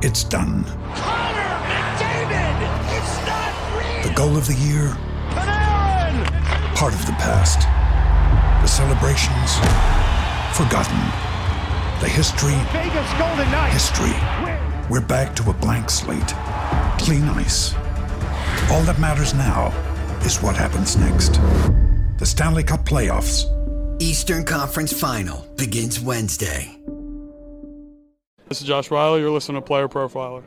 It's done. Connor McDavid! It's not real! The goal of the year? Panarin! Part of the past. The celebrations? Forgotten. The history? Vegas Golden Knights! History. We're back to a blank slate. Clean ice. All that matters now is what happens next. The Stanley Cup playoffs. Eastern Conference Final begins Wednesday. This is Josh Riley. You're listening to Player Profiler.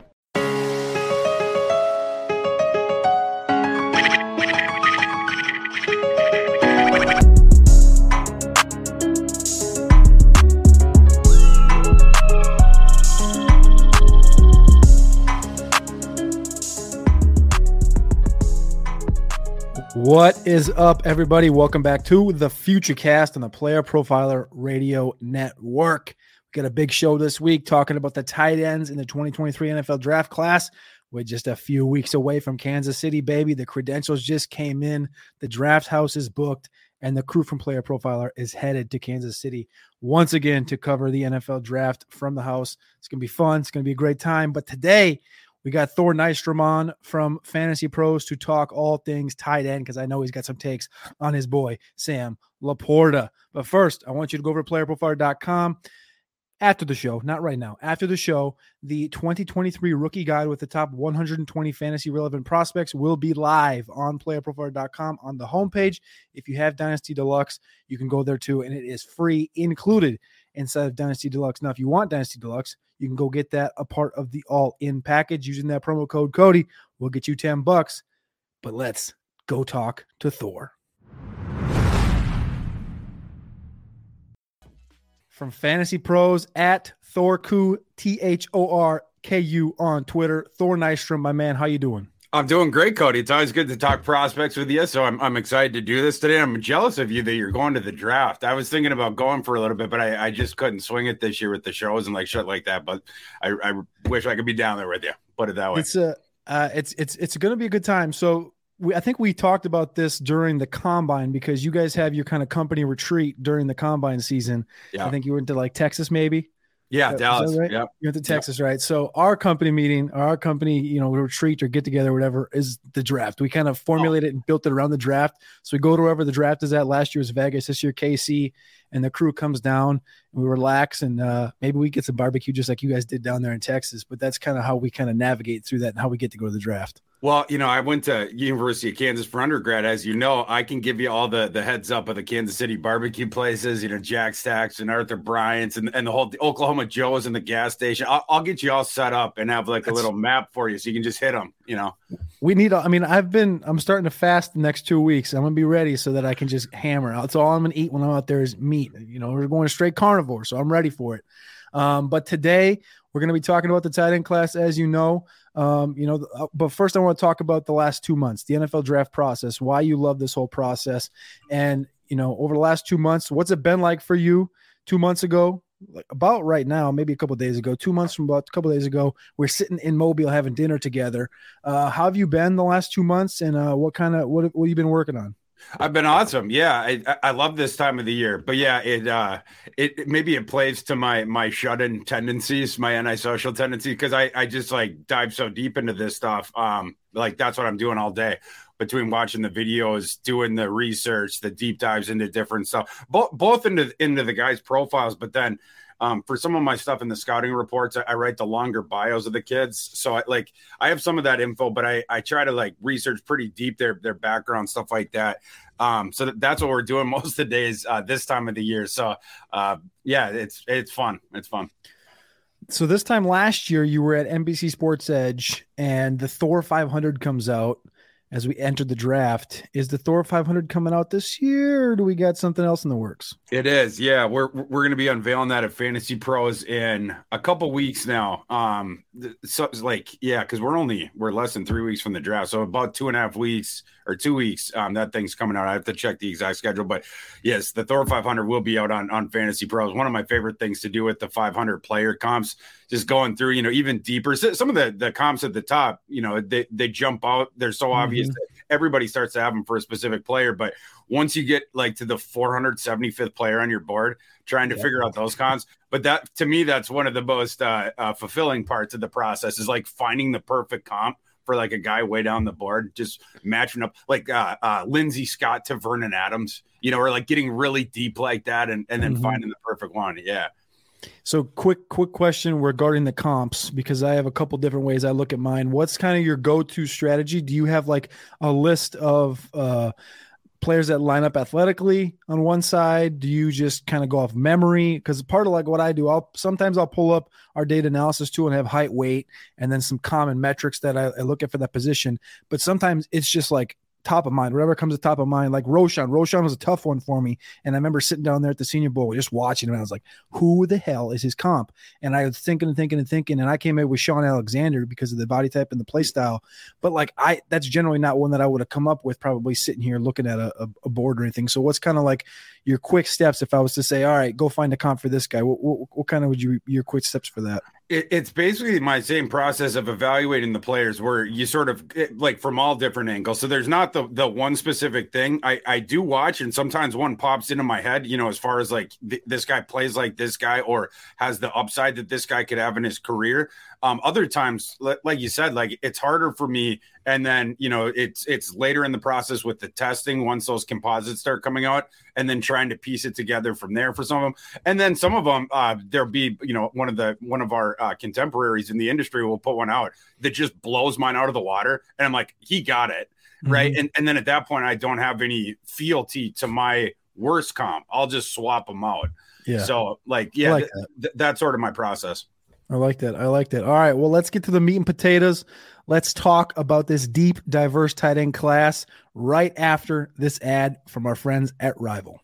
What is up, everybody? Welcome back to the Futurecast on the Player Profiler Radio Network. We got a big show this week talking about the tight ends in the 2023 NFL Draft class. We're just a few weeks away from Kansas City, baby. The credentials just came in. The draft house is booked, and the crew from Player Profiler is headed to Kansas City once again to cover the NFL Draft from the house. It's going to be fun. It's going to be a great time. But today, we got Thor Nystrom on from Fantasy Pros to talk all things tight end because I know he's got some takes on his boy, Sam Laporta. But first, I want you to go over to playerprofiler.com. After the show, not right now, after the show, the 2023 rookie guide with the top 120 fantasy relevant prospects will be live on playerprofiler.com on the homepage. If you have Dynasty Deluxe, you can go there too, and it is free included inside of Dynasty Deluxe. Now, if you want Dynasty Deluxe, you can go get that a part of the all-in package using that promo code Cody. We'll get you $10. But let's go talk to Thor. From Fantasy Pros at Thorku, Thorku on Twitter. Thor Nystrom, my man, how you doing? I'm doing great, Cody. It's always good to talk prospects with you, so I'm excited to do this today. I'm jealous of you that you're going to the draft. I was thinking about going for a little bit, but I just couldn't swing it this year with the shows and like shit like that. But I wish I could be down there with you. Put it that way. It's going to be a good time. So I think we talked about this during the combine because you guys have your kind of company retreat during the combine season. Yeah. I think you went to like Texas, maybe. Yeah, Dallas. Right? Yep. You went to Texas, right? So our company meeting, our company, retreat or get together, whatever, is the draft. We kind of formulated and built it around the draft. So we go to wherever the draft is at. Last year was Vegas, this year KC, and the crew comes down and we relax and maybe we get some barbecue just like you guys did down there in Texas. But that's kind of how we kind of navigate through that and how we get to go to the draft. Well, I went to University of Kansas for undergrad. As you know, I can give you all the heads up of the Kansas City barbecue places, Jack Stacks and Arthur Bryant's and the whole Oklahoma Joe's and the gas station. I'll get you all set up and have like a little map for you so you can just hit them, We need, I'm starting to fast the next 2 weeks. I'm going to be ready so that I can just hammer. That's all I'm going to eat when I'm out there is meat. We're going straight carnivore, so I'm ready for it. But today we're going to be talking about the tight end class, as you know. But first I want to talk about the last 2 months, the NFL draft process, why you love this whole process. And, over the last 2 months, what's it been like for you 2 months ago? Like about right now, maybe a couple of days ago, 2 months from about a couple of days ago, we're sitting in Mobile having dinner together. How have you been the last 2 months and what have you been working on? I've been awesome. Yeah, I love this time of the year. But yeah, it maybe it plays to my shut-in tendencies, my antisocial tendencies, because I just like dive so deep into this stuff. Like that's what I'm doing all day between watching the videos, doing the research, the deep dives into different stuff, both into the guys' profiles, but then for some of my stuff in the scouting reports, I write the longer bios of the kids. So I have some of that info, but I try to like research pretty deep their background, stuff like that. So that's what we're doing most of the days this time of the year. So yeah, it's fun. It's fun. So this time last year you were at NBC Sports Edge and the Thor 500 comes out as we entered the draft. Is the Thor 500 coming out this year or do we got something else in the works? It is. Yeah. We're going to be unveiling that at Fantasy Pros in a couple weeks now. So it's like, yeah, cause we're less than 3 weeks from the draft. So about 2.5 weeks or 2 weeks, that thing's coming out. I have to check the exact schedule, but yes, the Thor 500 will be out on Fantasy Pros. One of my favorite things to do with the 500 player comps, just going through, even deeper. Some of the comps at the top, they jump out. They're so obvious. everybody starts to have them for a specific player. But once you get like to the 475th player on your board, trying to figure out those comps. But that, to me, that's one of the most fulfilling parts of the process, is like finding the perfect comp for like a guy way down the board, just matching up like Lindsey Scott to Vernon Adams, or like getting really deep like that and then finding the perfect one. Yeah. So quick question regarding the comps, because I have a couple different ways I look at mine. What's kind of your go-to strategy? Do you have like a list of players that line up athletically on one side? Do you just kind of go off memory? Because part of like what I do, sometimes I'll pull up our data analysis tool and have height, weight, and then some common metrics that I look at for that position. But sometimes it's just like top of mind, whatever comes to top of mind. Like Roshan was a tough one for me. And I remember sitting down there at the Senior Bowl, just watching him. And I was like, who the hell is his comp? And I was thinking. And I came in with Sean Alexander because of the body type and the play style. But like, that's generally not one that I would have come up with probably sitting here looking at a board or anything. So what's kind of like your quick steps if I was to say, all right, go find a comp for this guy? What kind of would your quick steps for that? It's basically my same process of evaluating the players, where you sort of like from all different angles. So there's not the one specific thing. I do watch, and sometimes one pops into my head, as far as like this guy plays like this guy or has the upside that this guy could have in his career. Other times, like you said, like it's harder for me. And then, it's later in the process with the testing, once those composites start coming out, and then trying to piece it together from there for some of them. And then some of them, there'll be, one of our contemporaries in the industry will put one out that just blows mine out of the water. And I'm like, he got it. Right. And then at that point, I don't have any fealty to my worst comp. I'll just swap them out. Yeah. So like, that's sort of my process. I like that. All right. Well, let's get to the meat and potatoes. Let's talk about this deep, diverse tight end class right after this ad from our friends at Rival.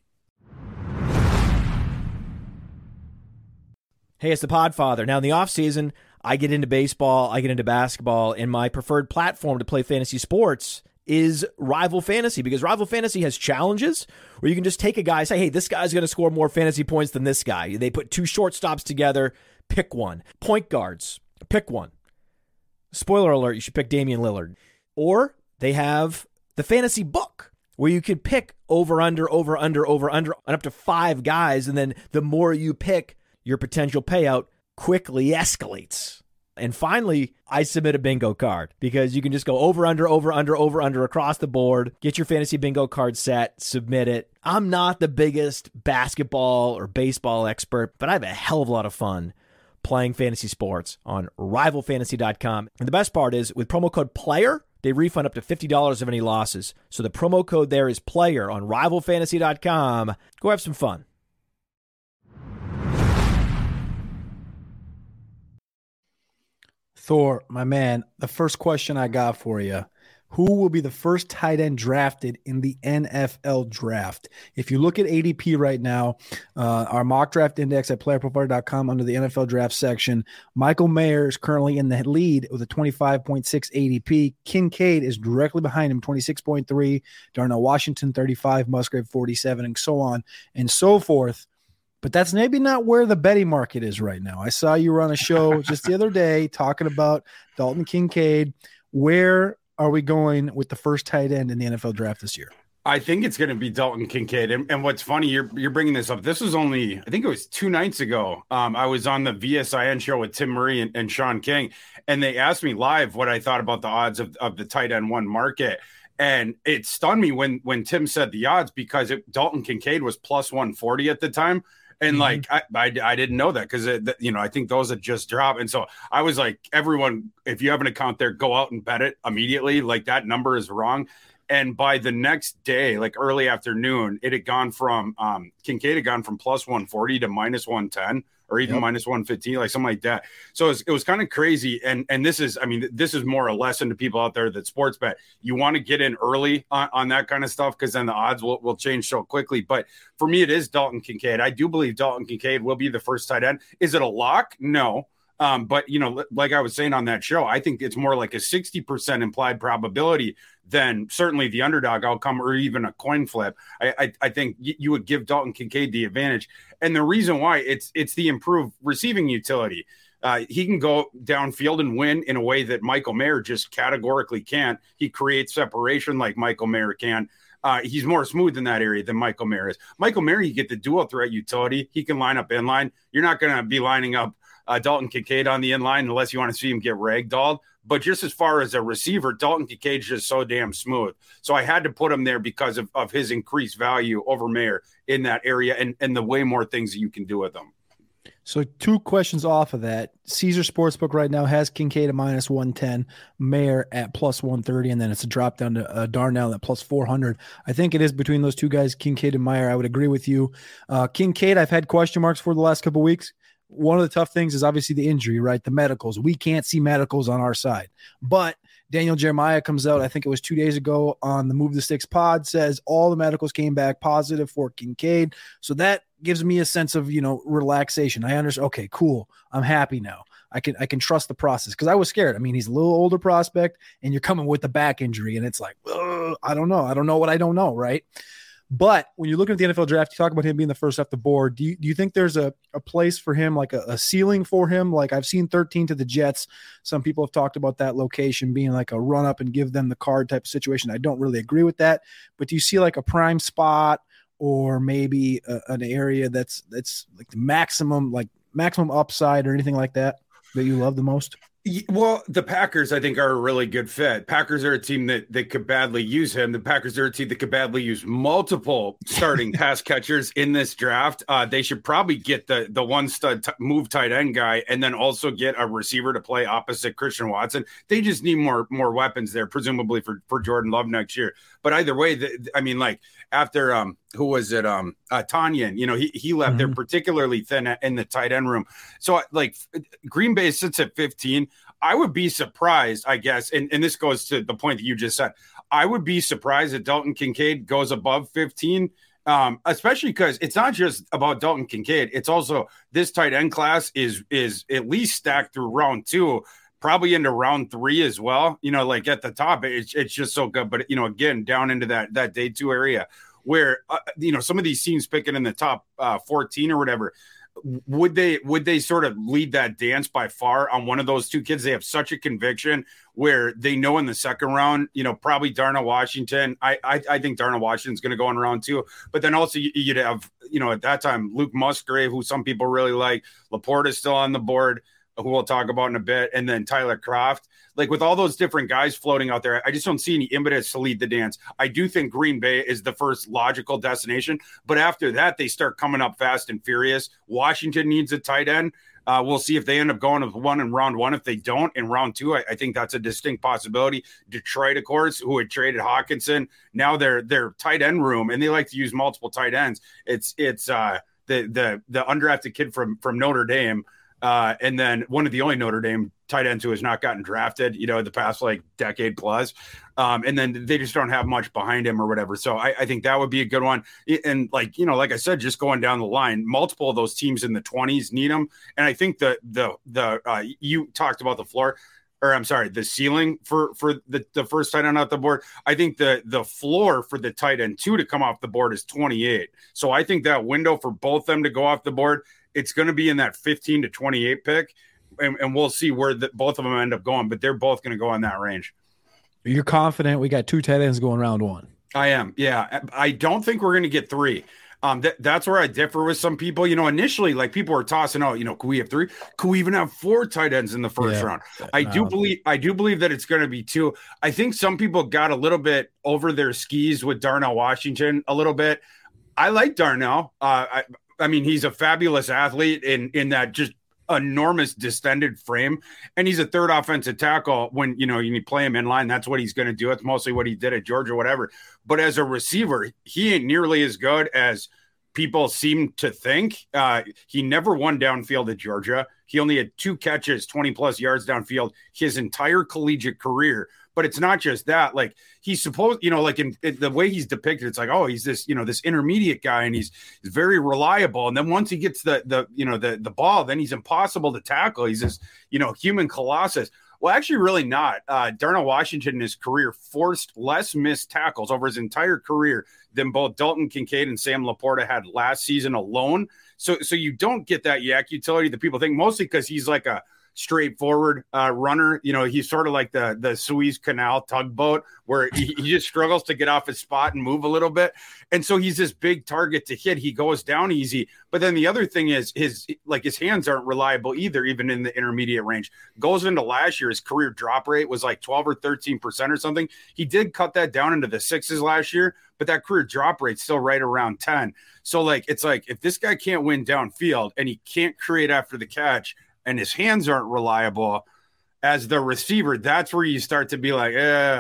Hey, it's the Podfather. Now, in the offseason, I get into baseball, I get into basketball, and my preferred platform to play fantasy sports is Rival Fantasy, because Rival Fantasy has challenges where you can just take a guy and say, hey, this guy's going to score more fantasy points than this guy. They put two shortstops together, pick one. Point guards, pick one. Spoiler alert, you should pick Damian Lillard. Or they have the fantasy book where you can pick over, under, and up to 5 guys. And then the more you pick, your potential payout quickly escalates. And finally, I submit a bingo card, because you can just go over, under across the board, get your fantasy bingo card set, submit it. I'm not the biggest basketball or baseball expert, but I have a hell of a lot of fun playing fantasy sports on rivalfantasy.com. And the best part is, with promo code PLAYER, they refund up to $50 of any losses. So the promo code there is PLAYER on rivalfantasy.com. Go have some fun. Thor, my man, the first question I got for you: who will be the first tight end drafted in the NFL draft? If you look at ADP right now, our mock draft index at playerprofiler.com under the NFL draft section, Michael Mayer is currently in the lead with a 25.6 ADP. Kincaid is directly behind him, 26.3. Darnell Washington, 35. Musgrave, 47, and so on and so forth. But that's maybe not where the betting market is right now. I saw you were on a show just the other day talking about Dalton Kincaid. Where are we going with the first tight end in the NFL draft this year? I think it's going to be Dalton Kincaid. And what's funny, you're bringing this up. This was only, I think it was 2 nights ago. I was on the VSIN show with Tim Murray and Sean King, and they asked me live what I thought about the odds of the tight end one market. And it stunned me when Tim said the odds, because Dalton Kincaid was plus 140 at the time. And like, I didn't know that, because, I think those had just dropped. And so I was like, everyone, if you have an account there, go out and bet it immediately. Like, that number is wrong. And by the next day, like early afternoon, it had gone from Kincaid had gone from plus 140 to minus 110, or even minus 115, like something like that. So it was kind of crazy. And this is more a lesson to people out there that sports bet. You want to get in early on that kind of stuff, because then the odds will change so quickly. But for me, it is Dalton Kincaid. I do believe Dalton Kincaid will be the first tight end. Is it a lock? No. But, like I was saying on that show, I think it's more like a 60% implied probability than certainly the underdog outcome, or even a coin flip. I think you would give Dalton Kincaid the advantage. And the reason why, it's the improved receiving utility. He can go downfield and win in a way that Michael Mayer just categorically can't. He creates separation like Michael Mayer can. He's more smooth in that area than Michael Mayer is. Michael Mayer, you get the dual threat utility. He can line up inline. You're not going to be lining up Dalton Kincaid on the inline unless you want to see him get ragdolled. But just as far as a receiver, Dalton Kincaid's just so damn smooth. So I had to put him there because of his increased value over Mayer in that area and the way more things that you can do with him. So 2 questions off of that. Caesar Sportsbook right now has Kincaid at -110, Mayer at +130, and then it's a drop down to Darnell at +400. I think it is between those 2 guys, Kincaid and Mayer. I would agree with you. Kincaid, I've had question marks for the last couple of weeks. One of the tough things is obviously the injury, right? The medicals. We can't see medicals on our side. But Daniel Jeremiah comes out, I think it was 2 days ago on the Move the Sticks pod, says all the medicals came back positive for Kincaid. So that gives me a sense of, relaxation. I understand. Okay, cool. I'm happy now. I can trust the process because I was scared. I mean, he's a little older prospect and you're coming with the back injury and it's like, I don't know. I don't know what I don't know, right? But when you're looking at the NFL draft, you talk about him being the first off the board. Do you think there's a place for him, like a ceiling for him? Like I've seen 13 to the Jets. Some people have talked about that location being like a run up and give them the card type of situation. I don't really agree with that. But do you see like a prime spot or maybe an area that's like the maximum upside or anything like that you love the most? Well, the Packers, I think, are a really good fit. Packers are a team that could badly use him. The Packers are a team that could badly use multiple starting pass catchers in this draft. They should probably get the one stud move tight end guy and then also get a receiver to play opposite Christian Watson. They just need more weapons there, presumably for Jordan Love next year. But either way, after who was it? Tanyan, he left. They're particularly thin in the tight end room. So like Green Bay sits at 15. I would be surprised, I guess, and this goes to the point that you just said. I would be surprised that Dalton Kincaid goes above 15, especially because it's not just about Dalton Kincaid. It's also this tight end class is at least stacked through round 2, probably into round 3 as well. Like at the top, it's just so good. But, again, down into that day 2 area where, some of these teams picking in the top 14 or whatever, would they sort of lead that dance by far on one of those 2 kids? They have such a conviction where they know in the second round, probably Darnell Washington. I think Darnell Washington's going to go in round 2, but then also you'd have, at that time, Luke Musgrave, who some people really like. Laporte is still on the board, who we'll talk about in a bit, and then Tyler Kroft. Like with all those different guys floating out there, I just don't see any impetus to lead the dance. I do think Green Bay is the first logical destination, but after that, they start coming up fast and furious. Washington needs a tight end. We'll see if they end up going with one in round 1. If they don't in round 2, I think that's a distinct possibility. Detroit, of course, who had traded Hawkinson, now their tight end room, and they like to use multiple tight ends. It's the undrafted kid from Notre Dame. And then one of the only Notre Dame tight ends who has not gotten drafted, the past decade plus. And then they just don't have much behind him or whatever. So I think that would be a good one. And like I said, just going down the line, multiple of those teams in the 20s need them. And I think you talked about the floor. Or I'm sorry, the ceiling for the first tight end off the board. I think the floor for the tight end 2 to come off the board is 28. So I think that window for both them to go off the board, it's going to be in that 15 to 28 pick, and we'll see where both of them end up going, but they're both going to go in that range. You're confident we got 2 tight ends going round 1? I am, yeah. I don't think we're going to get 3. That's where I differ with some people. Initially, people were tossing out, could we have 3? Could we even have 4 tight ends in the first round? I do believe that it's going to be 2. I think some people got a little bit over their skis with Darnell Washington a little bit. I like Darnell. I mean, he's a fabulous athlete in that just enormous distended frame, and he's a third offensive tackle when you play him in line. That's what he's going to do. It's mostly what he did at Georgia, whatever. But as a receiver, he ain't nearly as good as people seem to think. He never won downfield at Georgia. He only had 2 catches, 20 plus yards downfield his entire collegiate career. But it's not just that. He's supposed, in the way he's depicted, it's like, oh, he's this, this intermediate guy, and he's very reliable. And then once he gets the ball, then he's impossible to tackle. He's this, human colossus. Well, actually, really not. Darnell Washington in his career forced less missed tackles over his entire career than both Dalton Kincaid and Sam Laporta had last season alone. So you don't get that yak utility that people think, mostly because he's like straightforward runner. You know, he's sort of like the Suez Canal tugboat where he just struggles to get off his spot and move a little bit. And so he's this big target to hit. He goes down easy. But then the other thing is his hands aren't reliable either, even in the intermediate range. Goes into last year, his career drop rate was like 12 or 13% or something. He did cut that down into the 6s last year, but that career drop rate's still right around 10. So like, it's like, if this guy can't win downfield and he can't create after the catch and his hands aren't reliable as the receiver, that's where you start to be like,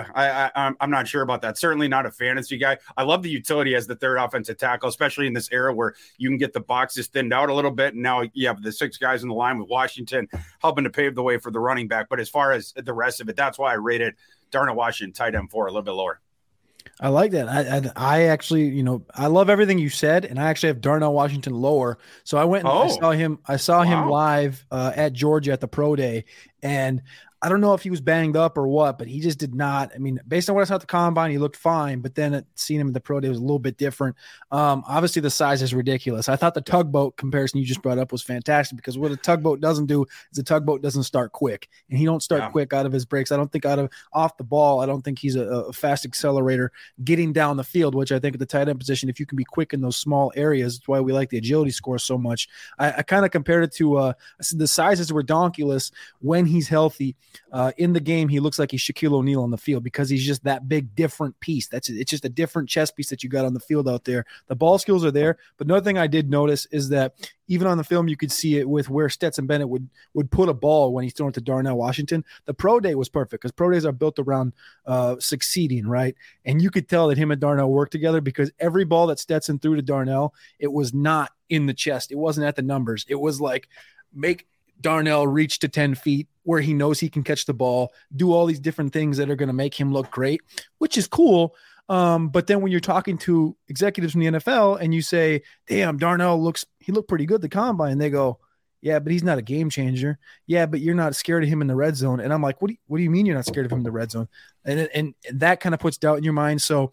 I'm not sure about that. Certainly not a fantasy guy. I love the utility as the third offensive tackle, especially in this era where you can get the boxes thinned out a little bit. And now you have the 6 guys in the line with Washington helping to pave the way for the running back. But as far as the rest of it, that's why I rated Darnell Washington tight end 4 a little bit lower. I like that. I actually, you know, I love everything you said, and I actually have Darnell Washington lower. So I went and I saw him live at Georgia at the Pro Day, and I don't know if he was banged up or what, but he just did not. I mean, based on what I saw at the combine, he looked fine, but then seeing him at the Pro Day was a little bit different. Obviously, the size is ridiculous. I thought the tugboat comparison you just brought up was fantastic because what a tugboat doesn't do is a tugboat doesn't start quick, and he don't start quick out of his breaks. I don't think off the ball. I don't think he's a fast accelerator getting down the field, which I think at the tight end position, if you can be quick in those small areas, that's why we like the agility score so much. I kind of compared it to I said the sizes were donkulous when he's healthy. In the game, he looks like he's Shaquille O'Neal on the field because he's just that big, different piece. It's just a different chess piece that you got on the field out there. The ball skills are there, but another thing I did notice is that even on the film, you could see it with where Stetson Bennett would put a ball when he's throwing it to Darnell Washington. The Pro Day was perfect because Pro Days are built around succeeding, right? And you could tell that him and Darnell worked together because every ball that Stetson threw to Darnell, it was not in the chest. It wasn't at the numbers. It was like make Darnell reach to 10 feet where he knows he can catch the ball, do all these different things that are going to make him look great, which is cool. But then when you're talking to executives from the NFL and you say, damn, Darnell looked pretty good at the combine. They go, yeah, but he's not a game changer. Yeah, but you're not scared of him in the red zone. And I'm like, what do you mean you're not scared of him in the red zone? And that kind of puts doubt in your mind. So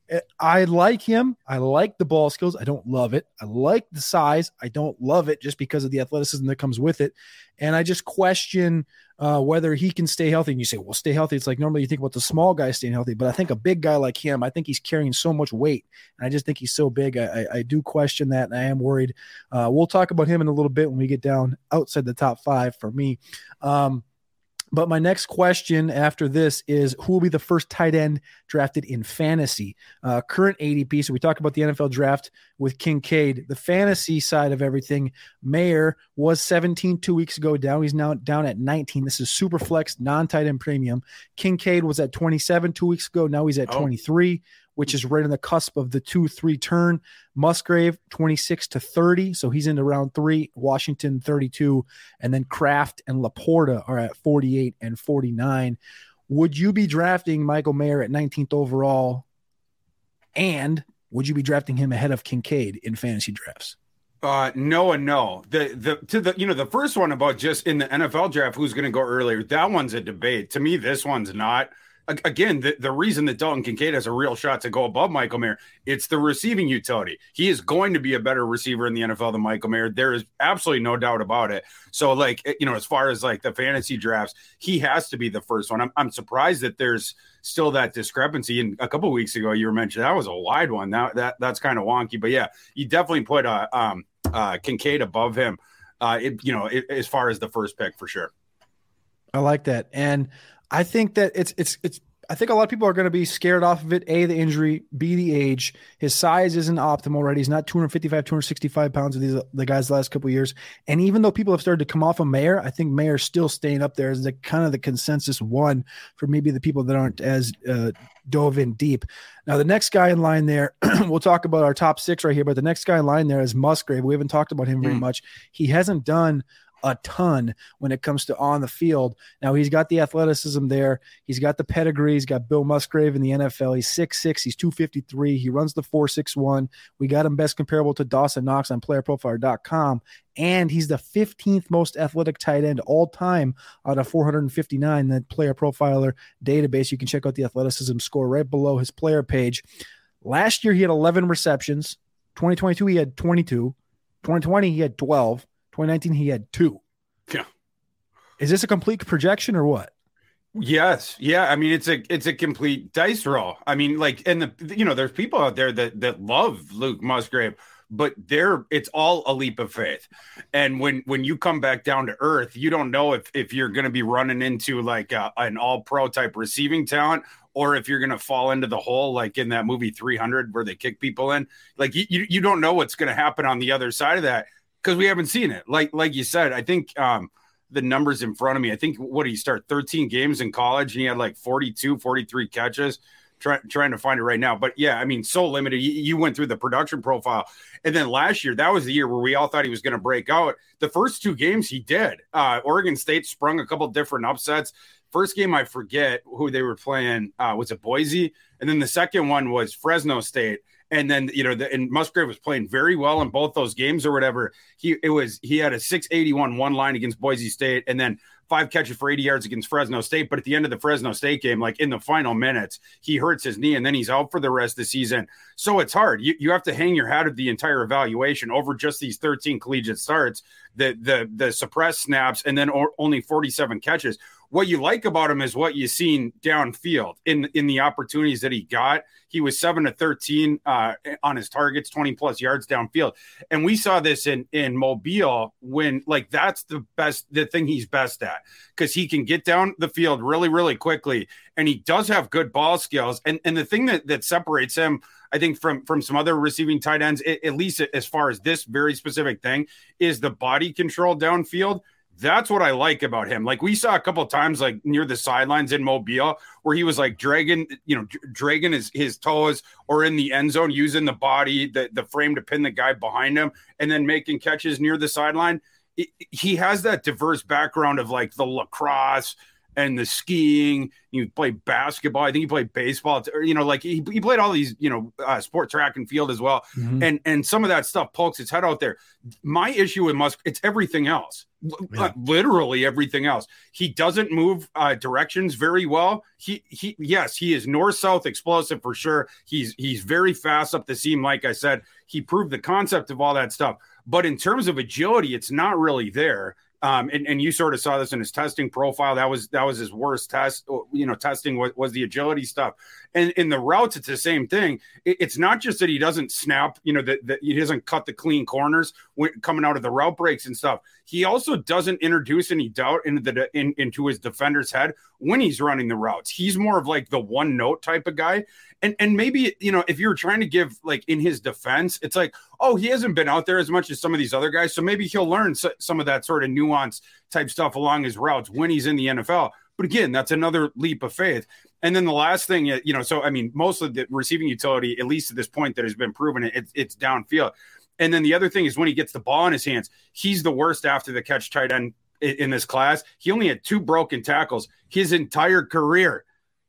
I like him. I like the ball skills. I don't love it. I like the size. I don't love it just because of the athleticism that comes with it. And I just question whether he can stay healthy. And you say, well, stay healthy. It's like normally you think about the small guy staying healthy, but I think a big guy like him, I think he's carrying so much weight. And I just think he's so big. I do question that, and I am worried. We'll talk about him in a little bit when we get down outside the top 5 for me. But my next question after this is who will be the first tight end drafted in fantasy? Current ADP. So we talked about the NFL draft with Kincaid. The fantasy side of everything, Mayer was 17 2 weeks ago down. He's now down at 19. This is super flex, non-tight end premium. Kincaid was at 27 2 weeks ago. Now he's at 23, which is right on the cusp of the 2-3 turn. Musgrave, 26 to 30. So he's into round 3. Washington, 32. And then Kraft and Laporta are at 48 and 49. Would you be drafting Michael Mayer at 19th overall? And would you be drafting him ahead of Kincaid in fantasy drafts? No and no. The first one about just in the NFL draft, who's going to go earlier, that one's a debate. To me, this one's not. Again, the reason that Dalton Kincaid has a real shot to go above Michael Mayer, it's the receiving utility. He is going to be a better receiver in the NFL than Michael Mayer. There is absolutely no doubt about it. So, like, you know, as far as like the fantasy drafts, he has to be the first one. I'm surprised that there's still that discrepancy. And a couple of weeks ago, you were mentioning that was a wide one. Now that's kind of wonky. But yeah, you definitely put Kincaid above him. As far as the first pick for sure. I like that, and I think that I think a lot of people are going to be scared off of it. A, the injury, B, the age. His size isn't optimal already. He's not 255, 265 pounds of the guys the last couple of years. And even though people have started to come off of Mayer, I think Mayer's still staying up there as the kind of the consensus one for maybe the people that aren't as dove in deep. Now, the next guy in line there, we'll talk about our top 6 right here, but the next guy in line there is Musgrave. We haven't talked about him very much. He hasn't done a ton when it comes to on the field. Now he's got the athleticism there. He's got the pedigree. He's got Bill Musgrave in the NFL. He's 6'6". He's 253. He runs the 4.61. We got him best comparable to Dawson Knox on playerprofiler.com. And he's the 15th most athletic tight end all time out of 459, that Player Profiler database. You can check out the athleticism score right below his player page. Last year, he had 11 receptions. 2022, he had 22. 2020, he had 12. 2019, he had 2. Yeah. Is this a complete projection or what? Yes. Yeah. I mean, it's a complete dice roll. I mean, like, and there's people out there that love Luke Musgrave, but it's all a leap of faith. And when you come back down to earth, you don't know if you're going to be running into like an all pro type receiving talent, or if you're going to fall into the hole, like in that movie 300 where they kick people in. Like you don't know what's going to happen on the other side of that, because we haven't seen it. Like you said, I think, the numbers in front of me, I think what did he start 13 games in college, and he had like 43 catches. Trying to find it right now. But yeah, I mean, so limited. You went through the production profile. And then last year, that was the year where we all thought he was going to break out. The first 2 games he did. Oregon State sprung a couple different upsets. First game, I forget who they were playing. Was it Boise? And then the second one was Fresno State. And then, and Musgrave was playing very well in both those games or whatever. He had a 681 one line against Boise State, and then 5 catches for 80 yards against Fresno State. But at the end of the Fresno State game, like in the final minutes, he hurts his knee and then he's out for the rest of the season. So it's hard. You have to hang your hat of the entire evaluation over just these 13 collegiate starts, the suppressed snaps, and then only 47 catches. What you like about him is what you've seen downfield in the opportunities that he got. He was 7-13 on his targets, 20 plus yards downfield. And we saw this in Mobile when, like, that's the thing he's best at, because he can get down the field really, really quickly. And he does have good ball skills. And the thing that separates him, I think, from some other receiving tight ends, at least as far as this very specific thing, is the body control downfield. That's what I like about him. Like, we saw a couple of times, like near the sidelines in Mobile, where he was like dragging his toes, or in the end zone using the body, the frame to pin the guy behind him, and then making catches near the sideline. He has that diverse background of like the lacrosse and the skiing. He played basketball. I think he played baseball. Like he played all these, sport, track and field as well. Mm-hmm. And some of that stuff pokes its head out there. My issue with Musk, it's everything else. Literally everything else. He doesn't move directions very well. He is north-south explosive for sure. He's very fast up the seam. Like I said, he proved the concept of all that stuff. But in terms of agility, it's not really there. And you sort of saw this in his testing profile. That was his worst test. Testing was the agility stuff. And in the routes, it's the same thing. It's not just that he doesn't snap, that he doesn't cut the clean corners coming out of the route breaks and stuff. He also doesn't introduce any doubt into his defender's head when he's running the routes. He's more of like the one note type of guy. And maybe, if you're trying to give, like, in his defense, it's like, oh, he hasn't been out there as much as some of these other guys, so maybe he'll learn some of that sort of nuance type stuff along his routes when he's in the NFL. But again, that's another leap of faith. And then the last thing, so, I mean, most of the receiving utility, at least at this point that has been proven, it's downfield. And then the other thing is when he gets the ball in his hands, he's the worst after the catch tight end in this class. He only had 2 broken tackles his entire career.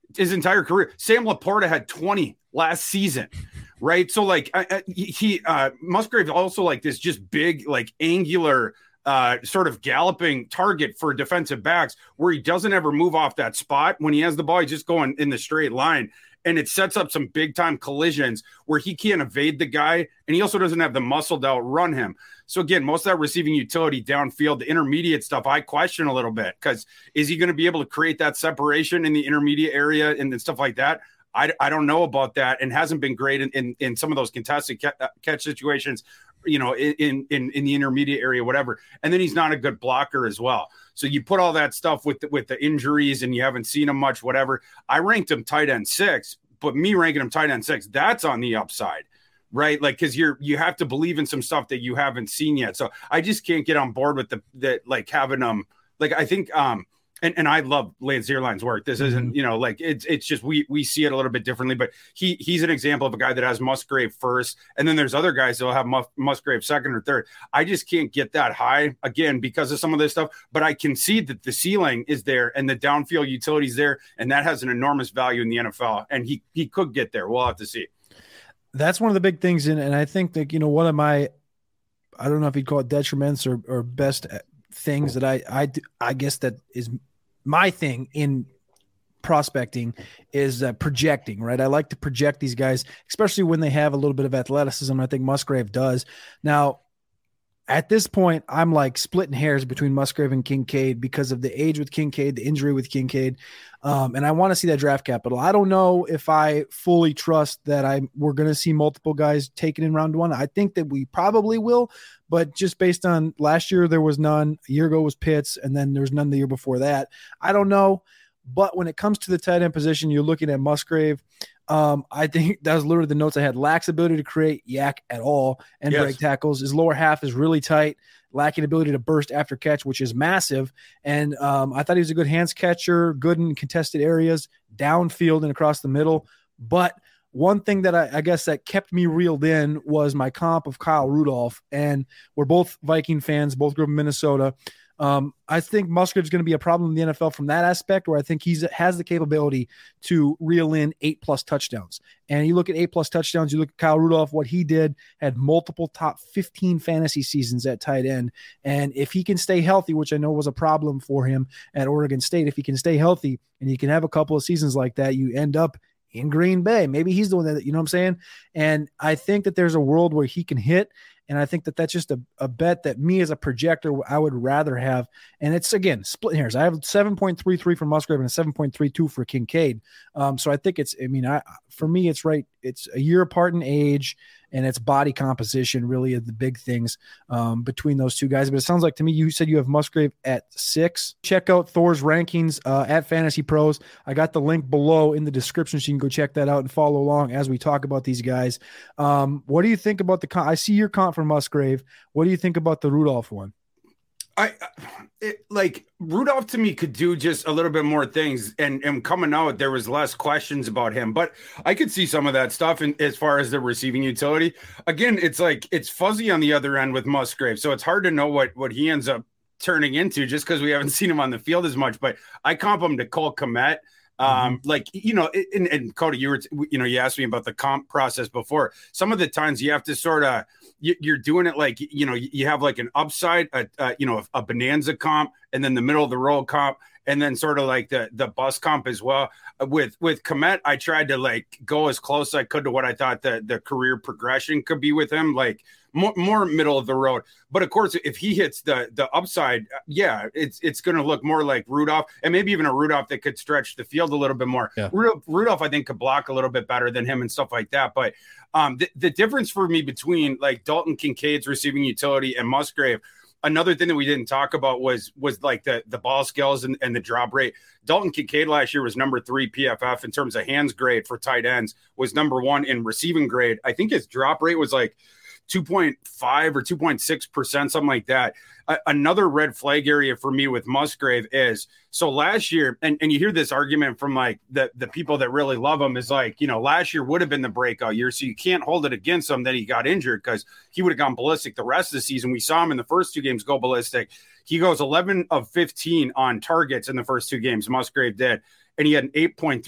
Sam Laporta had 20 last season, right? So like Musgrave also like this just big, like angular sort of galloping target for defensive backs, where he doesn't ever move off that spot. When he has the ball, he's just going in the straight line. And it sets up some big time collisions where he can't evade the guy. And he also doesn't have the muscle to outrun him. So again, most of that receiving utility downfield, the intermediate stuff, I question a little bit, because is he going to be able to create that separation in the intermediate area and stuff like that? I don't know about that, and hasn't been great in some of those contested catch situations, in the intermediate area, whatever. And then he's not a good blocker as well. So you put all that stuff with the injuries, and you haven't seen him much, whatever. I ranked him tight end 6, but me ranking him tight end 6, that's on the upside, right? Like, because you have to believe in some stuff that you haven't seen yet. So I just can't get on board with the like having like, I think and I love Lance Zierlein's work. This isn't, like it's just we see it a little bit differently, but he's an example of a guy that has Musgrave first, and then there's other guys that'll have Musgrave second or third. I just can't get that high, again, because of some of this stuff, but I can see that the ceiling is there and the downfield utility is there, and that has an enormous value in the NFL, and he could get there. We'll have to see. That's one of the big things, and I think that, one of my, I don't know if you'd call it detriments or best things that I guess that is my thing in prospecting is projecting, right? I like to project these guys, especially when they have a little bit of athleticism. I think Musgrave does. Now, at this point, I'm like splitting hairs between Musgrave and Kincaid because of the age with Kincaid, the injury with Kincaid. And I want to see that draft capital. I don't know if I fully trust that we're going to see multiple guys taken in round 1. I think that we probably will, but just based on last year, there was none. A year ago was Pitts, and then there was none the year before that. I don't know. But when it comes to the tight end position, you're looking at Musgrave. I think that was literally the notes I had. Lacks ability to create yak at all and break tackles. His lower half is really tight, lacking ability to burst after catch, which is massive. And I thought he was a good hands catcher, good in contested areas, downfield and across the middle. But one thing that I guess that kept me reeled in was my comp of Kyle Rudolph. And we're both Viking fans, both grew up in Minnesota. I think Musgrave's going to be a problem in the NFL from that aspect, where I think he has the capability to reel in 8+ touchdowns. And you look at 8+ touchdowns, you look at Kyle Rudolph, what he did, had multiple top 15 fantasy seasons at tight end. And if he can stay healthy, which I know was a problem for him at Oregon State, if he can stay healthy and he can have a couple of seasons like that, you end up in Green Bay. Maybe he's the one that, you know what I'm saying? And I think that there's a world where he can hit. And I think that that's just a bet that me as a projector, I would rather have. And it's, again, split hairs. I have 7.33 for Musgrave and a 7.32 for Kincaid. So I think for me, it's right. It's a year apart in age, and it's body composition really are the big things between those two guys. But it sounds like to me, you said you have Musgrave at 6. Check out Thor's rankings at Fantasy Pros. I got the link below in the description, so you can go check that out and follow along as we talk about these guys. What do you think about the comp? I see your comp for Musgrave. What do you think about the Rudolph one? Rudolph to me could do just a little bit more things, and coming out there was less questions about him, but I could see some of that stuff. And as far as the receiving utility, again, it's fuzzy on the other end with Musgrave, so it's hard to know what he ends up turning into just because we haven't seen him on the field as much. But I comp him to Cole Kmet. And Cody, you asked me about the comp process before. Some of the times you have to sort of, you're doing it like, you have like an upside, a bonanza comp, and then the middle of the road comp, and then sort of like the bus comp as well. With Kmet, I tried to like go as close as I could to what I thought the career progression could be with him, like more middle of the road. But of course, if he hits the upside, it's going to look more like Rudolph, and maybe even a Rudolph that could stretch the field a little bit more. Yeah. Rudolph, I think, could block a little bit better than him and stuff like that. But the difference for me between like Dalton Kincaid's receiving utility and Musgrave, another thing that we didn't talk about was like the ball skills and the drop rate. Dalton Kincaid last year was number 3 PFF in terms of hands grade for tight ends, was number 1 in receiving grade. I think his drop rate was like 2.5 or 2.6%, something like that. Another red flag area for me with Musgrave is, so last year, and you hear this argument from like the people that really love him, is like, last year would have been the breakout year, so you can't hold it against him that he got injured, because he would have gone ballistic the rest of the season. We saw him in the first 2 games go ballistic. He goes 11 of 15 on targets in the first 2 games, Musgrave did, and he had an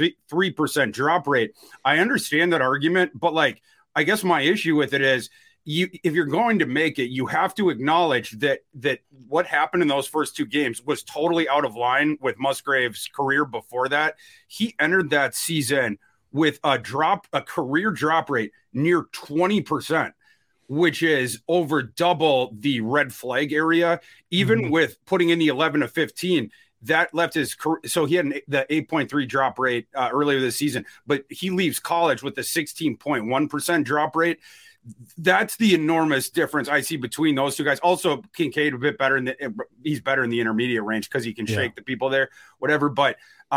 8.3% drop rate. I understand that argument, but like, I guess my issue with it is, if you're going to make it, you have to acknowledge that what happened in those first 2 games was totally out of line with Musgrave's career before that. He entered that season with a career drop rate near 20%, which is over double the red flag area. Even with putting in the 11 of 15, that left his career. So he had the 8.3 drop rate earlier this season, but he leaves college with a 16.1% drop rate. That's the enormous difference I see between those 2 guys. Also, Kincaid a bit better he's better in the intermediate range because he can shake the people there, whatever. But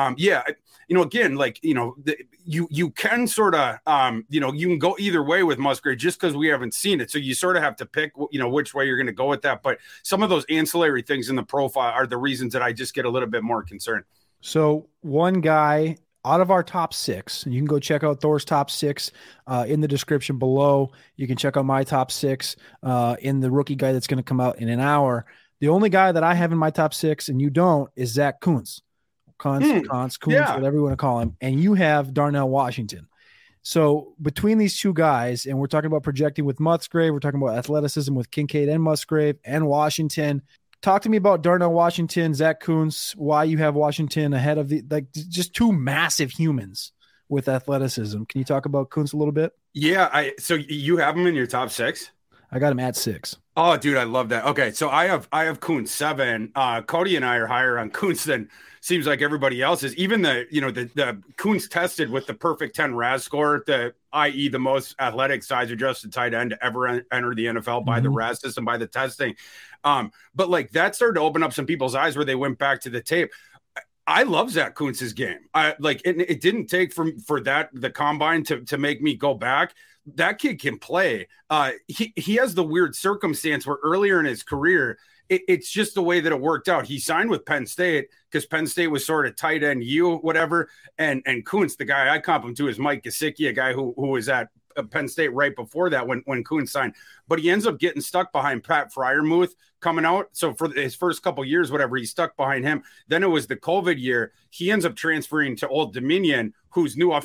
again, like, you can sort of, you can go either way with Musgrave just because we haven't seen it. So you sort of have to pick, which way you're going to go with that. But some of those ancillary things in the profile are the reasons that I just get a little bit more concerned. So one guy out of our top 6, and you can go check out Thor's top 6 in the description below. You can check out my top 6 in the rookie guide that's going to come out in an hour. The only guy that I have in my top 6 and you don't is Zach Kuntz. Kuntz, whatever you want to call him. And you have Darnell Washington. So between these 2 guys, and we're talking about projecting with Musgrave, we're talking about athleticism with Kincaid and Musgrave and Washington. Talk to me about Darnell Washington, Zach Kuntz, why you have Washington ahead of just 2 massive humans with athleticism. Can you talk about Kuntz a little bit? Yeah. So you have him in your top 6? I got him at 6. Oh, dude, I love that. Okay, so I have Kuntz 7. Cody and I are higher on Kuntz than seems like everybody else is. Even the Kuntz tested with the perfect 10 RAS score, i.e. the most athletic size adjusted tight end to ever enter the NFL by the RAS system, by the testing. But like that started to open up some people's eyes where they went back to the tape. I love Zach Kuntz's game. It didn't take for that the combine to make me go back. That kid can play. He has the weird circumstance where earlier in his career, it's just the way that it worked out. He signed with Penn State because Penn State was sort of tight end whatever. And Kuntz, the guy I comp him to, is Mike Gesicki, a guy who was at Penn State right before that when Kuntz signed. But he ends up getting stuck behind Pat Freiermuth coming out. So for his first couple years, whatever, he's stuck behind him. Then it was the COVID year. He ends up transferring to Old Dominion, whose new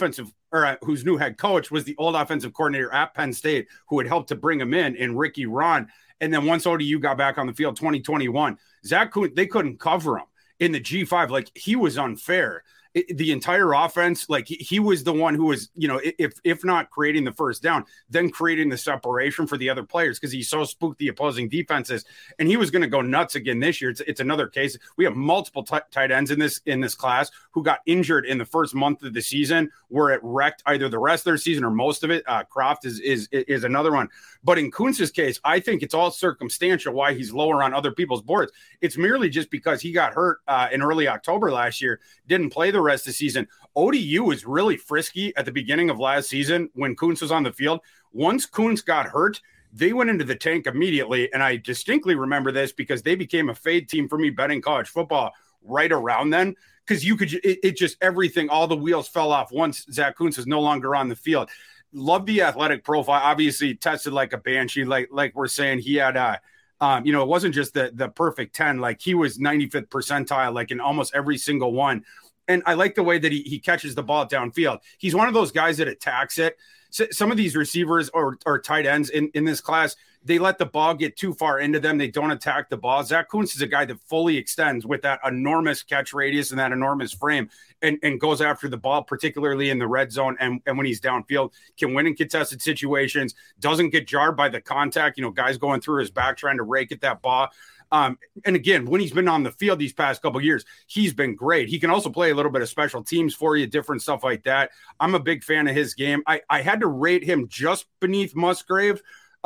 head coach was the old offensive coordinator at Penn State, who had helped to bring him in Ricky Ron. And then once ODU got back on the field, 2021, Zach Kuntz, they couldn't cover him in the G5. Like, he was unfair. The entire offense, like he was the one who was, if not creating the first down, then creating the separation for the other players because he so spooked the opposing defenses. And he was going to go nuts again this year. It's another case. We have multiple tight ends in this class who got injured in the first month of the season, where it wrecked either the rest of their season or most of it. Croft is another one. But in Kuntz's case, I think it's all circumstantial why he's lower on other people's boards. It's merely just because he got hurt in early October last year, didn't play the rest of the season. ODU was really frisky at the beginning of last season when Kuntz was on the field. Once Kuntz got hurt, they went into the tank immediately. And I distinctly remember this because they became a fade team for me betting college football right around then. Because it just everything, all the wheels fell off once Zach Kuntz was no longer on the field. Love the athletic profile. Obviously tested like a banshee, like we're saying. He had it wasn't just the perfect 10, like he was 95th percentile, like in almost every single one. And I like the way that he catches the ball downfield. He's one of those guys that attacks it. So some of these receivers or tight ends in this class, they let the ball get too far into them. They don't attack the ball. Zach Kuntz is a guy that fully extends with that enormous catch radius and that enormous frame and goes after the ball, particularly in the red zone. And when he's downfield, can win in contested situations, doesn't get jarred by the contact, guys going through his back trying to rake at that ball. And again, when he's been on the field these past couple of years, he's been great. He can also play a little bit of special teams for you, different stuff like that. I'm a big fan of his game. I had to rate him just beneath Musgrave.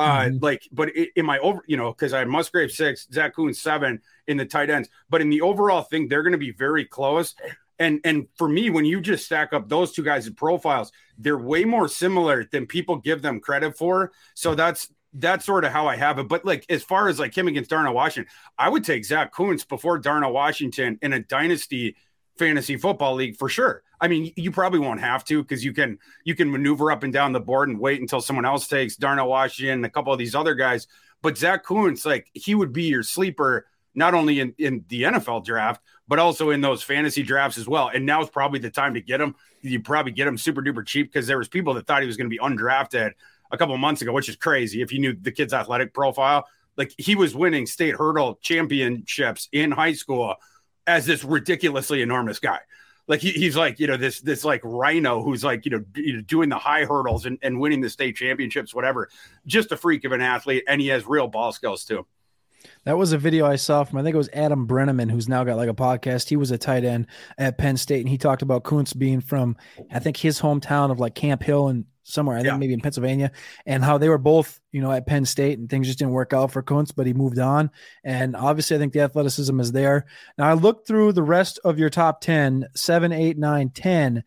But in my over, because I had Musgrave 6, Zach Kuntz 7 in the tight ends. But in the overall thing, they're going to be very close. And for me, when you just stack up those two guys' profiles, they're way more similar than people give them credit for. So that's sort of how I have it. But like, as far as like him against Darnell Washington, I would take Zach Kuntz before Darnell Washington in a dynasty fantasy football league for sure. I mean, you probably won't have to because you can maneuver up and down the board and wait until someone else takes Darnell Washington and a couple of these other guys. But Zach Kuntz, like, he would be your sleeper, not only in the NFL draft, but also in those fantasy drafts as well. And now's probably the time to get him. You probably get him super duper cheap because there was people that thought he was going to be undrafted a couple of months ago, which is crazy. If you knew the kid's athletic profile, like, he was winning state hurdle championships in high school as this ridiculously enormous guy. Like he's like, this like rhino who's like, doing the high hurdles and winning the state championships, whatever. Just a freak of an athlete. And he has real ball skills too. That was a video I saw from, I think it was Adam Brenneman, who's now got like a podcast. He was a tight end at Penn State, and he talked about Kuntz being from, I think, his hometown of like Camp Hill and somewhere, I think maybe in Pennsylvania, and how they were both, at Penn State, and things just didn't work out for Kuntz, but he moved on. And obviously I think the athleticism is there. Now I looked through the rest of your top 10, 7, 8, 9, 10.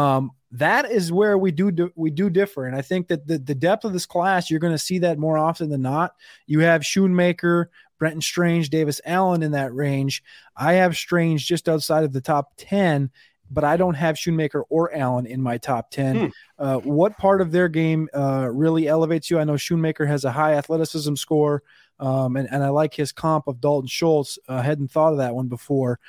That is where we do differ. And I think that the depth of this class, you're going to see that more often than not. You have Schoonmaker, Brenton Strange, Davis Allen in that range. I have Strange just outside of the top 10, but I don't have Schoonmaker or Allen in my top 10. What part of their game really elevates you? I know Schoonmaker has a high athleticism score, and I like his comp of Dalton Schultz. I hadn't thought of that one before.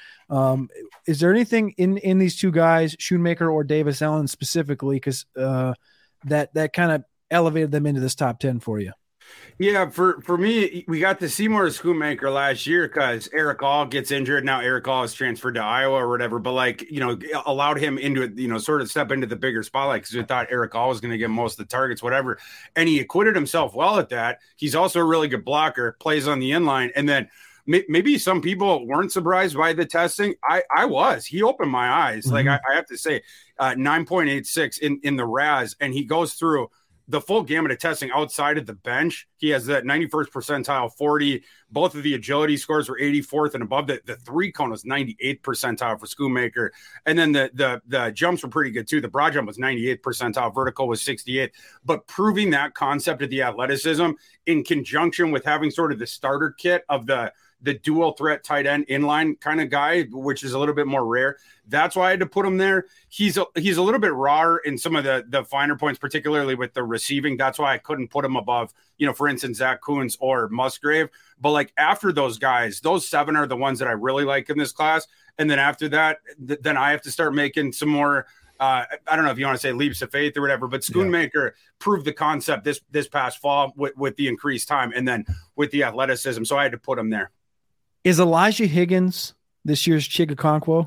Is there anything in these two guys, Schoonmaker or Davis Allen specifically, because that kind of elevated them into this top 10 for you? Yeah, for me, we got to see more of Schoonmaker last year because Eric All gets injured. Now Eric All is transferred to Iowa or whatever, but allowed him into it, sort of step into the bigger spotlight because we thought Eric All was going to get most of the targets, whatever. And he acquitted himself well at that. He's also a really good blocker, plays on the inline. And then maybe some people weren't surprised by the testing. I was. He opened my eyes. Mm-hmm. Like I have to say, 9.86 in the RAS, and he goes through the full gamut of testing outside of the bench. He has that 91st percentile 40. Both of the agility scores were 84th and above. The three cone was 98th percentile for Schoonmaker. And then the jumps were pretty good too. The broad jump was 98th percentile. Vertical was 68th. But proving that concept of the athleticism in conjunction with having sort of the starter kit of the dual threat tight end inline kind of guy, which is a little bit more rare. That's why I had to put him there. He's a little bit rawer in some of the finer points, particularly with the receiving. That's why I couldn't put him above, for instance, Zach Kuntz or Musgrave. But like after those guys, those 7 are the ones that I really like in this class. And then after that, then I have to start making some more, I don't know if you want to say leaps of faith or whatever, but Schoonmaker proved the concept this past fall with the increased time and then with the athleticism. So I had to put him there. Is Elijah Higgins this year's Chig Okonkwo?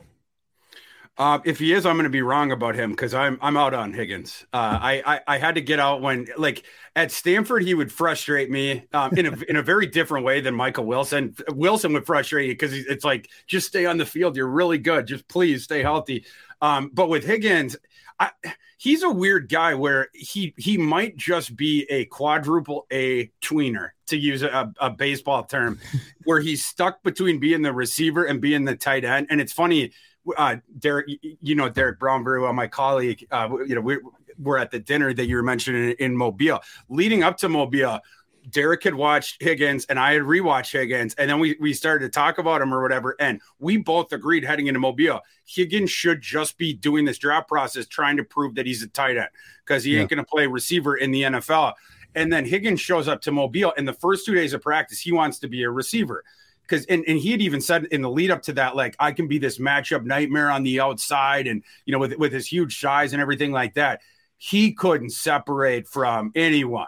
If he is, I'm going to be wrong about him because I'm out on Higgins. I had to get out when, like, at Stanford, he would frustrate me in a very different way than Michael Wilson. Wilson would frustrate you because it's like, just stay on the field. You're really good. Just please stay healthy. But with Higgins, he's a weird guy where he might just be a quadruple A tweener, to use a baseball term, where he's stuck between being the receiver and being the tight end. And it's funny, Derek, Derek Brown, very well, my colleague, we're at the dinner that you were mentioning in Mobile. Leading up to Mobile, Derek had watched Higgins and I had rewatched Higgins, and then we started to talk about him or whatever, and we both agreed heading into Mobile, Higgins should just be doing this draft process trying to prove that he's a tight end because he ain't going to play receiver in the NFL. And then Higgins shows up to Mobile, and the first 2 days of practice, he wants to be a receiver. Because and he had even said in the lead up to that, like, I can be this matchup nightmare on the outside, and with his huge size and everything like that, he couldn't separate from anyone.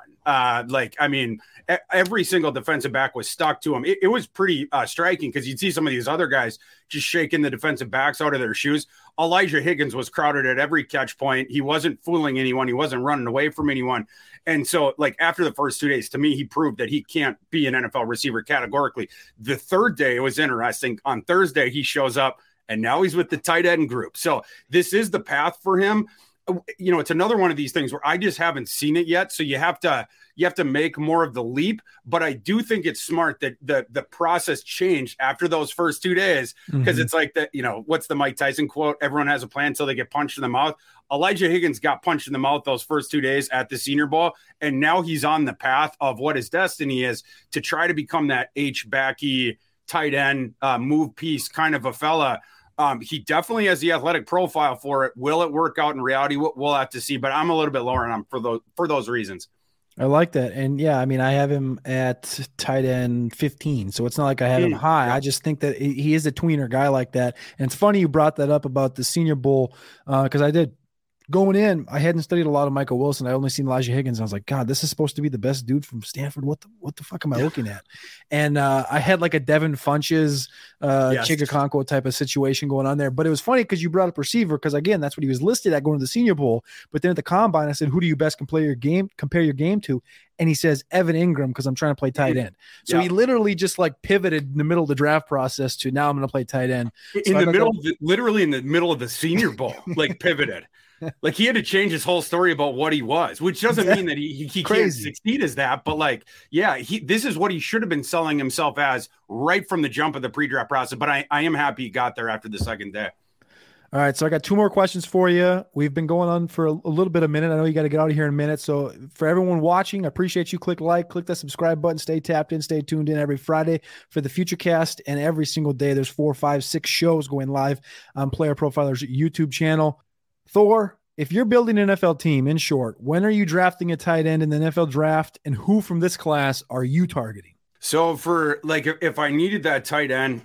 Every single defensive back was stuck to him. It was pretty striking because you'd see some of these other guys just shaking the defensive backs out of their shoes. Elijah Higgins was crowded at every catch point. He wasn't fooling anyone. He wasn't running away from anyone. And so, like, after the first 2 days, to me, he proved that he can't be an NFL receiver categorically. The third day, it was interesting. On Thursday, he shows up, and now he's with the tight end group. So this is the path for him. It's another one of these things where I just haven't seen it yet. So you have to make more of the leap. But I do think it's smart that the process changed after those first 2 days, because it's like that, what's the Mike Tyson quote? Everyone has a plan until they get punched in the mouth. Elijah Higgins got punched in the mouth those first 2 days at the Senior Bowl. And now he's on the path of what his destiny is, to try to become that H-backy tight end move piece kind of a fella. He definitely has the athletic profile for it. Will it work out in reality? We'll have to see, but I'm a little bit lower on him for those reasons. I like that. And yeah, I mean, I have him at tight end 15, so it's not like I have him high. I just think that he is a tweener guy like that. And it's funny you brought that up about the Senior Bowl, because I did. Going in, I hadn't studied a lot of Michael Wilson. I only seen Elijah Higgins. And I was like, God, this is supposed to be the best dude from Stanford. What the fuck am I looking at? And I had like a Devin Funchess, Chig Okonkwo type of situation going on there. But it was funny because you brought up receiver, because again, that's what he was listed at going to the Senior Bowl. But then at the combine, I said, who do you best compare your game to? And he says Evan Ingram, because I'm trying to play tight end. So he literally just like pivoted in the middle of the draft process to now I'm going to play tight end. Literally in the middle of the Senior Bowl, like pivoted. Like he had to change his whole story about what he was, which doesn't mean that he can't succeed as that. But like, this is what he should have been selling himself as right from the jump of the pre-draft process. But I am happy he got there after the second day. All right, so I got 2 more questions for you. We've been going on for a little bit of a minute. I know you got to get out of here in a minute. So for everyone watching, I appreciate you. Click that subscribe button. Stay tapped in. Stay tuned in every Friday for the FutureCast. And every single day, there's 4, 5, 6 shows going live on Player Profiler's YouTube channel. Thor, if you're building an NFL team, in short, when are you drafting a tight end in the NFL draft, and who from this class are you targeting? So for like, if I needed that tight end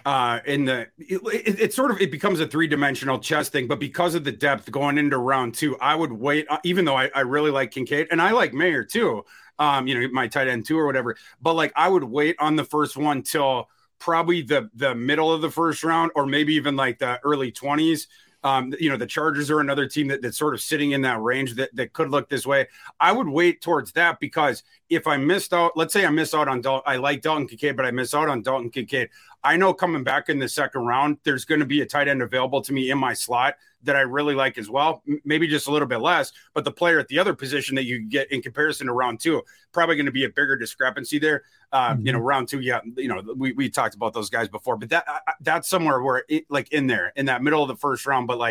it becomes a 3-dimensional chess thing, but because of the depth going into round 2, I would wait, even though I really like Kincaid and I like Mayer too. my tight end 2 or whatever. But like I would wait on the first one till probably the middle of the first round, or maybe even like the early 20s. The Chargers are another team that's sort of sitting in that range that could look this way. I would wait towards that, because if I missed out, let's say I missed out on I like Dalton Kincaid, but I missed out on Dalton Kincaid. I know coming back in the second round, there's going to be a tight end available to me in my slot that I really like as well. Maybe just a little bit less, but the player at the other position that you get in comparison to round 2, probably going to be a bigger discrepancy there. Round 2, we talked about those guys before, but that's somewhere where in there, in that middle of the first round, but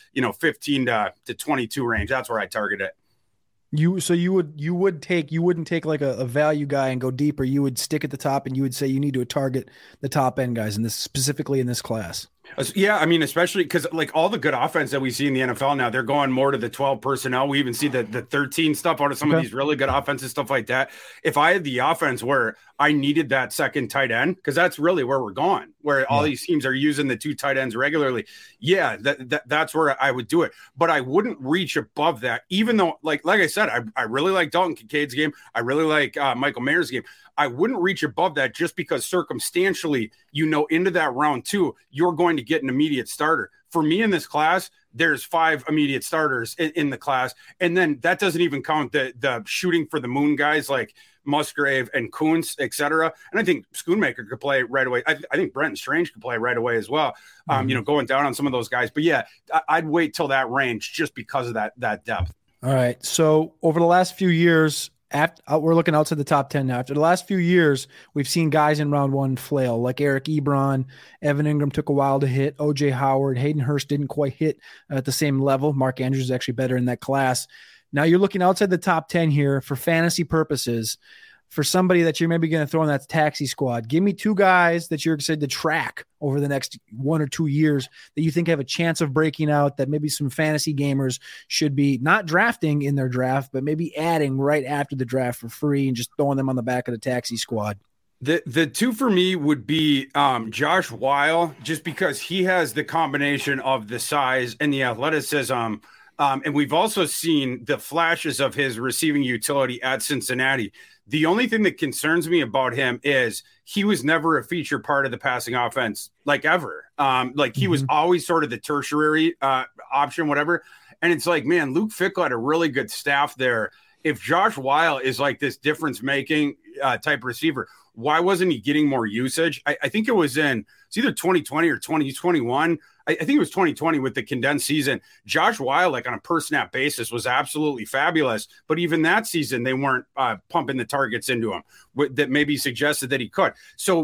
15 to 22 range. That's where I target it. You wouldn't take like a value guy and go deeper. You would stick at the top, and you would say you need to target the top end guys specifically in this class. Yeah, I mean, especially because all the good offense that we see in the NFL now, they're going more to the 12 personnel. We even see the 13 stuff out of some of these really good offenses, stuff like that. If I had the offense where I needed that second tight end, because that's really where we're going, where all these teams are using the 2 tight ends regularly. Yeah, that's where I would do it. But I wouldn't reach above that, even though, like I said, I really like Dalton Kincaid's game. I really like Michael Mayer's game. I wouldn't reach above that just because circumstantially, into that round 2, you're going to get an immediate starter. For me in this class, there's 5 immediate starters in the class. And then that doesn't even count the shooting for the moon guys like Musgrave and Kuntz, et cetera. And I think Schoonmaker could play right away. I think Brenton Strange could play right away as well, going down on some of those guys. But yeah, I'd wait till that range just because of that depth. All right. So over the last few years, we're looking outside the top 10 now. After the last few years, we've seen guys in round 1 flail, like Eric Ebron. Evan Ingram took a while to hit. O.J. Howard, Hayden Hurst didn't quite hit at the same level. Mark Andrews is actually better in that class. Now you're looking outside the top 10 here for fantasy purposes. For somebody that you're maybe going to throw in that taxi squad, give me 2 guys that you're excited to track over the next 1 or 2 years that you think have a chance of breaking out, that maybe some fantasy gamers should be not drafting in their draft, but maybe adding right after the draft for free and just throwing them on the back of the taxi squad. The 2 for me would be Josh Weil, just because he has the combination of the size and the athleticism. And we've also seen the flashes of his receiving utility at Cincinnati. The only thing that concerns me about him is he was never a feature part of the passing offense, ever. He was always sort of the tertiary option, whatever. And it's man, Luke Fickell had a really good staff there. If Josh Weil is this difference-making type receiver, why wasn't he getting more usage? I think it's either 2020 or 2021. I think it was 2020 with the condensed season. Josh Weil, on a per snap basis, was absolutely fabulous. But even that season, they weren't pumping the targets into him that maybe suggested that he could. So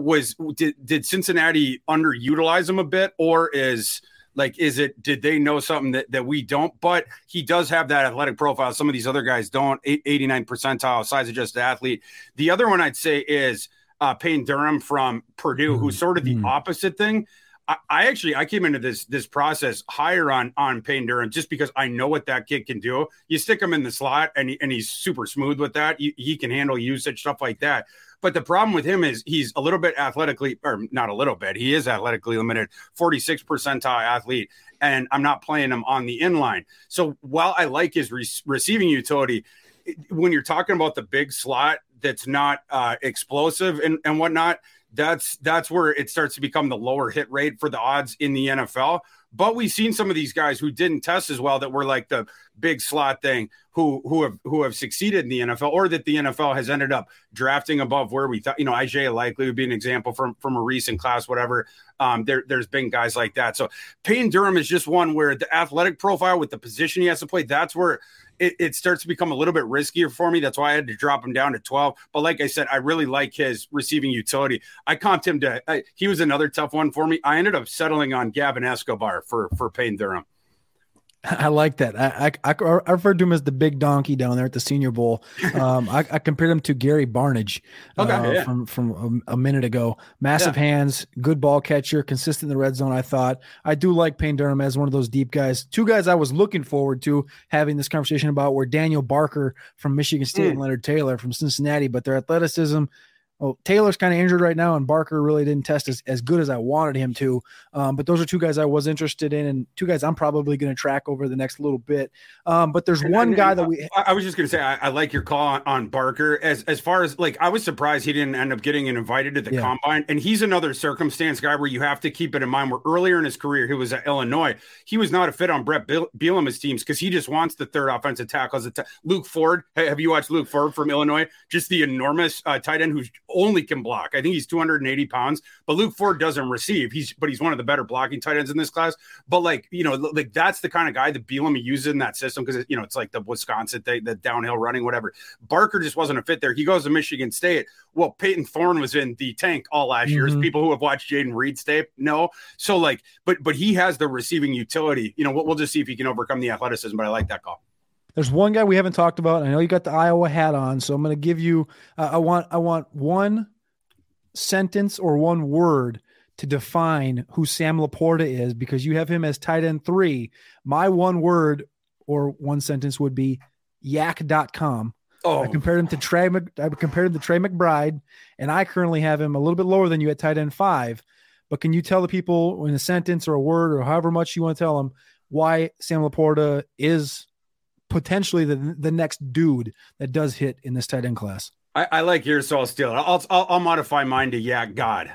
did Cincinnati underutilize him a bit, or did they know something that we don't? But he does have that athletic profile. Some of these other guys don't. 89 percentile size adjusted athlete. The other one I'd say is Payne Durham from Purdue, who's sort of the opposite thing. I came into this process higher on Payne Durham just because I know what that kid can do. You stick him in the slot and he's super smooth with that. He can handle usage, stuff like that. But the problem with him is he's a little bit athletically, or not a little bit, he is athletically limited, 46 percentile athlete, and I'm not playing him on the inline. So while I like his receiving utility, when you're talking about the big slot that's not explosive and whatnot, that's where it starts to become the lower hit rate for the odds in the NFL. But we've seen some of these guys who didn't test as well, that were the big slot thing, who have succeeded in the NFL, or that the NFL has ended up drafting above where we thought. Isaiah Likely would be an example from a recent class, whatever. There's been guys like that. So Payne Durham is just one where the athletic profile with the position he has to play, that's where it starts to become a little bit riskier for me. That's why I had to drop him down to 12. But like I said, I really like his receiving utility. I comped him he was another tough one for me. I ended up settling on Gavin Escobar for Payne Durham. I like that. I referred to him as the big donkey down there at the Senior Bowl. I compared him to Gary Barnidge from a minute ago. Massive hands, good ball catcher, consistent in the red zone. I thought I do like Payne Durham as one of those deep guys. 2 guys I was looking forward to having this conversation about were Daniel Barker from Michigan State and Leonard Taylor from Cincinnati, but their athleticism Well, Taylor's kind of injured right now, and Barker really didn't test as good as I wanted him to. But those are two guys I was interested in, and two guys I'm probably going to track over the next little bit. But there's one guy that I was just going to say, I like your call on Barker. As far as, like, I was surprised he didn't end up getting invited to the combine. And he's another circumstance guy where you have to keep it in mind where earlier in his career, he was at Illinois. He was not a fit on Brett Bielema's teams because he just wants the third offensive tackle. Luke Ford. Hey, have you watched Luke Ford from Illinois? Just the enormous tight end who's only can block. I think he's 280 pounds, but Luke Ford doesn't receive. He's one of the better blocking tight ends in this class. But like that's the kind of guy that Bielema uses in that system because it's like the Wisconsin thing, the downhill running, whatever. Barker just wasn't a fit there. He goes to Michigan State. Well, Peyton Thorne was in the tank all last year. People who have watched Jaden Reed's tape know. So like, but he has the receiving utility. We'll just see if he can overcome the athleticism. But I like that call. There's one guy we haven't talked about. I know you got the Iowa hat on, so I'm going to give you. I want one sentence or one word to define who Sam Laporta is, because you have him as tight end 3. My one word or one sentence would be yak.com. I compared him to Trey McBride, and I currently have him a little bit lower than you at tight end 5. But can you tell the people in a sentence or a word or however much you want to tell them why Sam Laporta is potentially the next dude that does hit in this tight end class? I like yours, so I'll steal it. I'll modify mine to Yak God.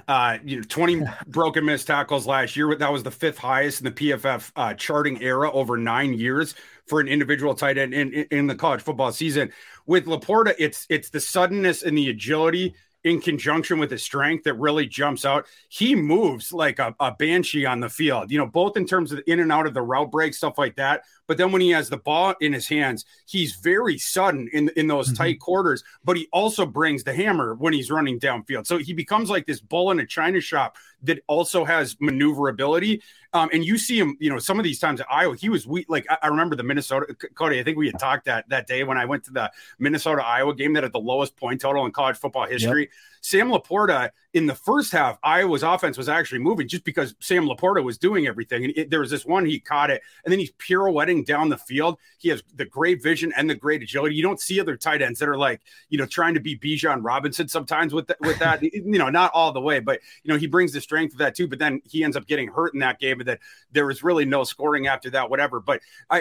20 broken missed tackles last year. That was the 5th highest in the PFF charting era over 9 years for an individual tight end in the college football season. With Laporta, it's the suddenness and the agility in conjunction with his strength that really jumps out. He moves like a banshee on the field, both in terms of in and out of the route break, stuff like that. But then when he has the ball in his hands, he's very sudden in those tight quarters, but he also brings the hammer when he's running downfield. So he becomes like this bull in a china shop that also has maneuverability. And you see him, some of these times at Iowa, he was weak. Like I remember the Minnesota, Cody, I think we had talked that day when I went to the Minnesota-Iowa game that had the lowest point total in college football history. Yep. Sam Laporta, in the first half, Iowa's offense was actually moving just because Sam Laporta was doing everything. And there was this one, he caught it, and then he's pirouetting down the field. He has the great vision and the great agility. You don't see other tight ends that are like, trying to be Bijan Robinson sometimes with that, not all the way, but, he brings the strength of that too. But then he ends up getting hurt in that game, and that there was really no scoring after that, whatever. But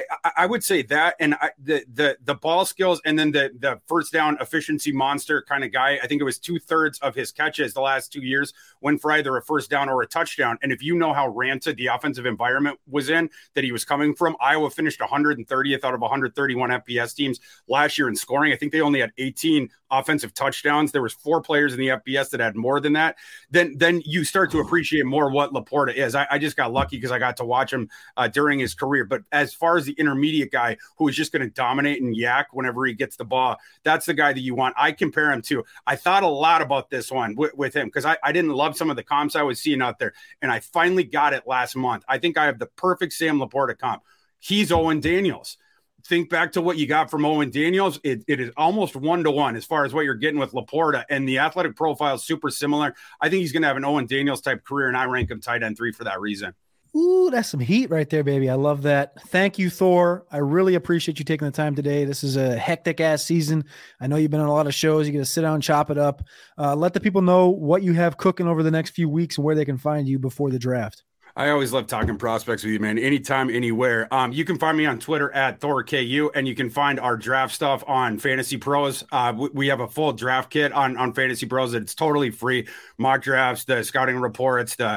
I would say that, and the ball skills, and then the first down efficiency monster kind of guy. I think it was 2/3 of his catches the last 2 years went for either a first down or a touchdown. And if you know how rancid the offensive environment was in that he was coming from, Iowa finished 130th out of 131 FBS teams last year in scoring. I think they only had 18 offensive touchdowns. There was 4 players in the FBS that had more than that. Then you start to appreciate more what Laporta is. I just got lucky because I got to watch him during his career. But as far as the intermediate guy who is just going to dominate and yak whenever he gets the ball, that's the guy that you want. I compare him to. I thought a lot about this one with him because I didn't love some of the comps I was seeing out there, and I finally got it last month. I think I have the perfect Sam Laporta comp. He's Owen Daniels. Think back to what you got from Owen Daniels. It is almost 1-to-1 as far as what you're getting with Laporta, and the athletic profile is super similar. I think he's going to have an Owen Daniels type career, and I rank him tight end 3 for that reason. Ooh, that's some heat right there, baby. I love that. Thank you, Thor. I really appreciate you taking the time today. This is a hectic ass season. I know you've been on a lot of shows. You get to sit down and chop it up. Let the people know what you have cooking over the next few weeks and where they can find you before the draft. I always love talking prospects with you, man. Anytime, anywhere. You can find me on Twitter at ThorKU, and you can find our draft stuff on Fantasy Pros. We have a full draft kit on Fantasy Pros. It's totally free. Mock drafts, the scouting reports, the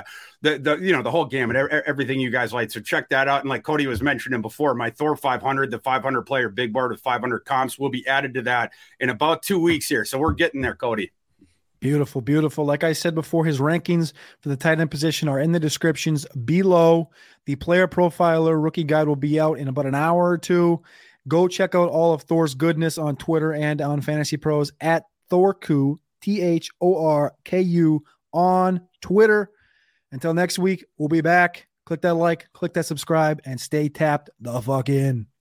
whole gamut, everything you guys like. So check that out. And like Cody was mentioning before, my Thor 500, the 500 player big board with 500 comps will be added to that in about 2 weeks here. So we're getting there, Cody. Beautiful, beautiful. Like I said before, his rankings for the tight end position are in the descriptions below. The player profiler rookie guide will be out in about an hour or 2. Go check out all of Thor's goodness on Twitter and on Fantasy Pros at ThorKU, THORKU on Twitter. Until next week, we'll be back. Click that like, click that subscribe, and stay tapped the fuck in.